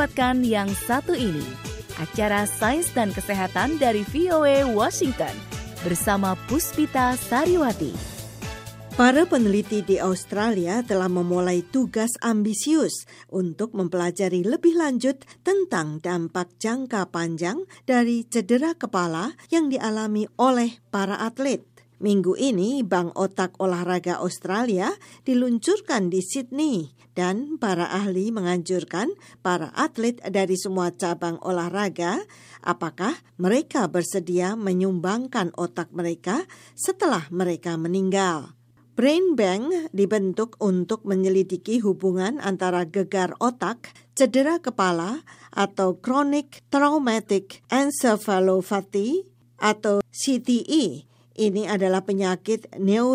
lewatkan yang satu ini, acara Sains dan Kesehatan dari VOA Washington bersama Puspita Sariwati. Para peneliti di Australia telah memulai tugas ambisius untuk mempelajari lebih lanjut tentang dampak jangka panjang dari cedera kepala yang dialami oleh para atlet. Minggu ini, Bank Otak Olahraga Australia diluncurkan di Sydney dan para ahli menganjurkan para atlet dari semua cabang olahraga apakah mereka bersedia menyumbangkan otak mereka setelah mereka meninggal. Brain Bank dibentuk untuk menyelidiki hubungan antara gegar otak, cedera kepala, atau Chronic Traumatic Encephalopathy atau CTE. Ini adalah penyakit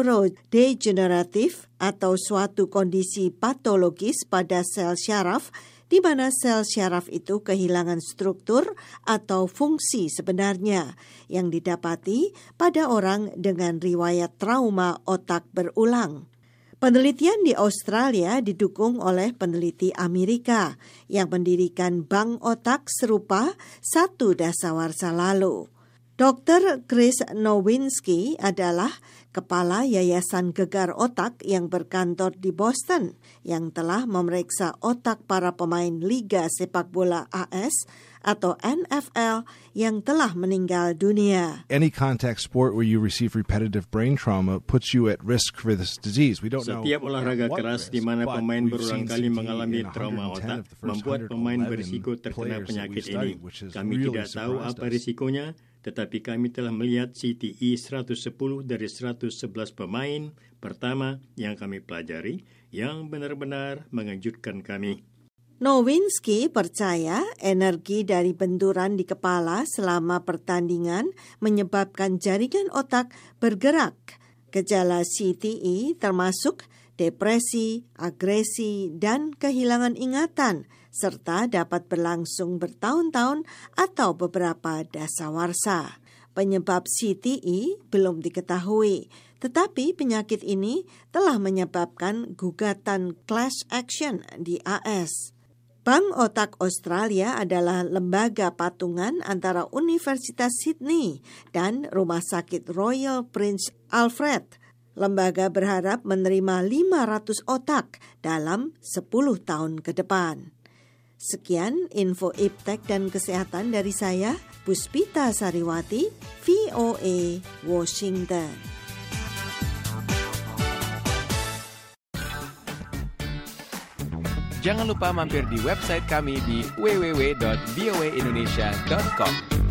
neurodegeneratif atau suatu kondisi patologis pada sel syaraf di mana sel syaraf itu kehilangan struktur atau fungsi sebenarnya yang didapati pada orang dengan riwayat trauma otak berulang. Penelitian di Australia didukung oleh peneliti Amerika yang mendirikan bank otak serupa 1 dasawarsa lalu. Dr. Chris Nowinski adalah kepala Yayasan Gegar Otak yang berkantor di Boston yang telah memeriksa otak para pemain Liga Sepak Bola AS atau NFL yang telah meninggal dunia. Any contact sport where you receive repetitive brain trauma puts you at risk for this disease. We don't know. Setiap olahraga keras di mana pemain berulang kali mengalami trauma otak membuat pemain berisiko terkena penyakit ini. Kami tidak tahu apa risikonya, tetapi kami telah melihat CTE 110 dari 111 pemain pertama yang kami pelajari yang benar-benar mengejutkan kami. Nowinski percaya energi dari benturan di kepala selama pertandingan menyebabkan jaringan otak bergerak. Gejala CTE termasuk depresi, agresi, dan kehilangan ingatan, serta dapat berlangsung bertahun-tahun atau beberapa dasawarsa. Penyebab CTE belum diketahui, tetapi penyakit ini telah menyebabkan gugatan class action di AS. Bank Otak Australia adalah lembaga patungan antara Universitas Sydney dan Rumah Sakit Royal Prince Alfred. Lembaga berharap menerima 500 otak dalam 10 tahun ke depan. Sekian info iptek dan kesehatan dari saya, Puspita Sariwati, VOA Washington. Jangan lupa mampir di website kami di www.voaindonesia.com.